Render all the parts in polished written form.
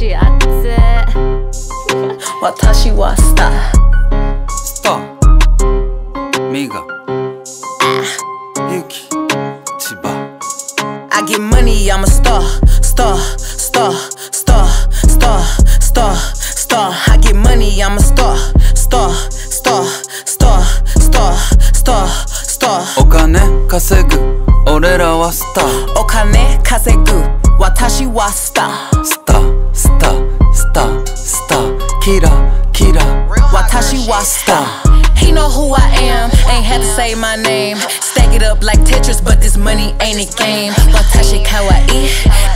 しあって私はスタースターミガユキ千葉 I get money, I'm a star, star, star, star, star, star, star. I get money, I'm a star, star, star, star, star, star, star. お金稼ぐ俺らはスターお金稼ぐ私はスタースタースタースタースターキラキラ私はスター He know who I am, ain't had to say my name. Stack it up like Tetris, but this money ain't a game. Watashi kawaii,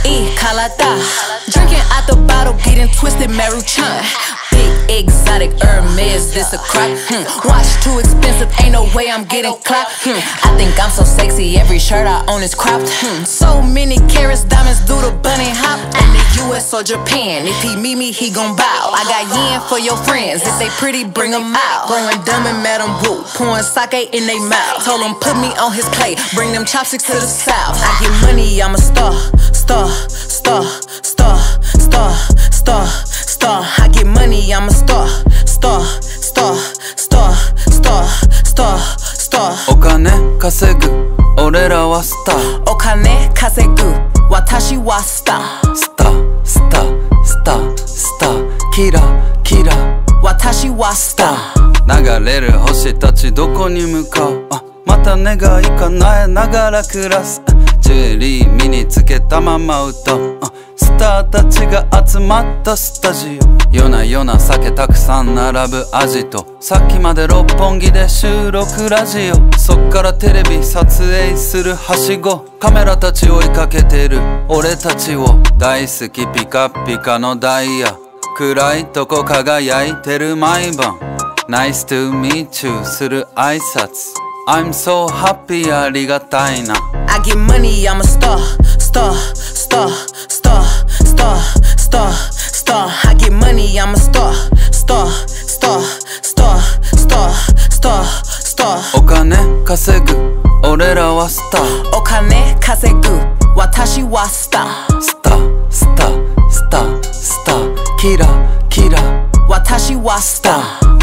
kalata. Drinking out the bottle, getting twisted, Maruchan. Big exotic Hermes, this a crop. Watch too expensive, ain't no way I'm getting clapped. I think I'm so sexy, every shirt I own is cropped. So many carats, diamonds do the bunny hop. In the US or Japan, if he meet me, he gon' bow. I got yen for your friends, if they pretty, bring them out. Growing dumb and Madam Wu, pouring sake in they mouth. Told him put me on his plate, bring them chopsticks to the south. I get money, I'm a star, star, star, star, star, star, star. I get money, I'm a star, star, star, star, star, star, star. お金稼ぐ俺らはスターお金稼ぐ私はスタースタースタースタースターキラキラ私はスター流れる星たちどこに向かうまた願い叶えながら暮らすジュエリー身につけたまま歌うスターたちが集まったスタジオ夜な夜な酒たくさん並ぶアジトさっきまで六本木で収録ラジオそっからテレビ撮影するはしごカメラたち追いかけてる俺たちを大好きピカピカのダイヤ暗いとこ輝いてる毎晩Nice to meet you する挨拶 I'm so happy ありがたいな I get money, I'm a star, star, star, star, star, star, star. I get money, I'm a star, star, star, star, star, star, star. お金稼ぐ俺らはスターお金稼ぐ私はスタースタースタースタースターキラキラ私はスター